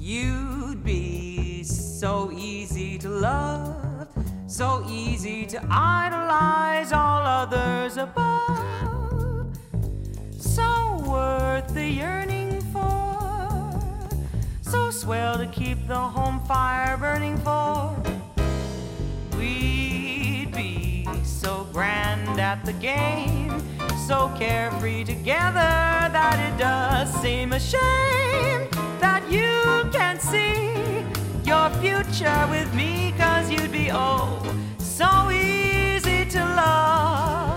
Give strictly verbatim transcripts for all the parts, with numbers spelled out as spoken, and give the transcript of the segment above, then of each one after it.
You'd be so easy to love, so easy to idolize all others above, so worth the yearning for, so swell to keep the home fire burning for. We'd be so grand at the game, so carefree together that it does seem a shame that you can't see your future with me, 'cause you'd be oh so easy to love.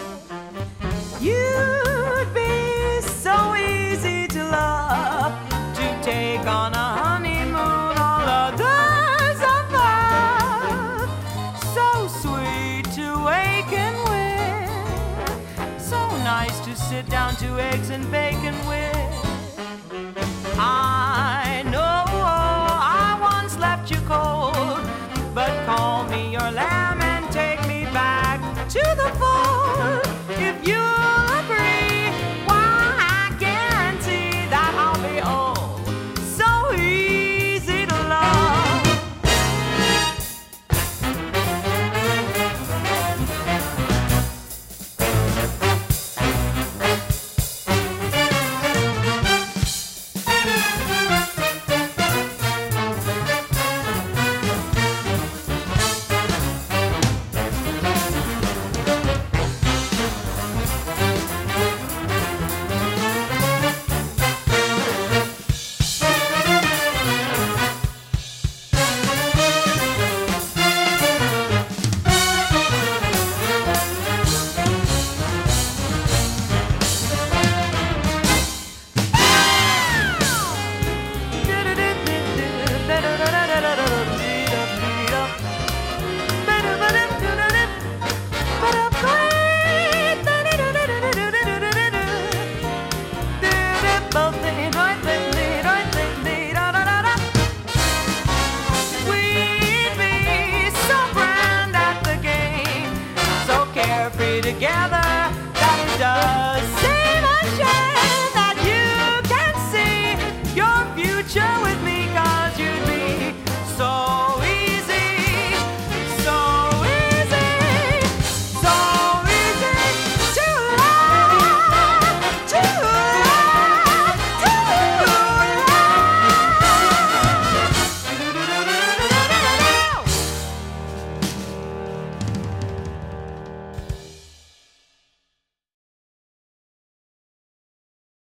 You'd be so easy to love, to take on a honeymoon all others above, so sweet to waken with, so nice to sit down to eggs and bacon with.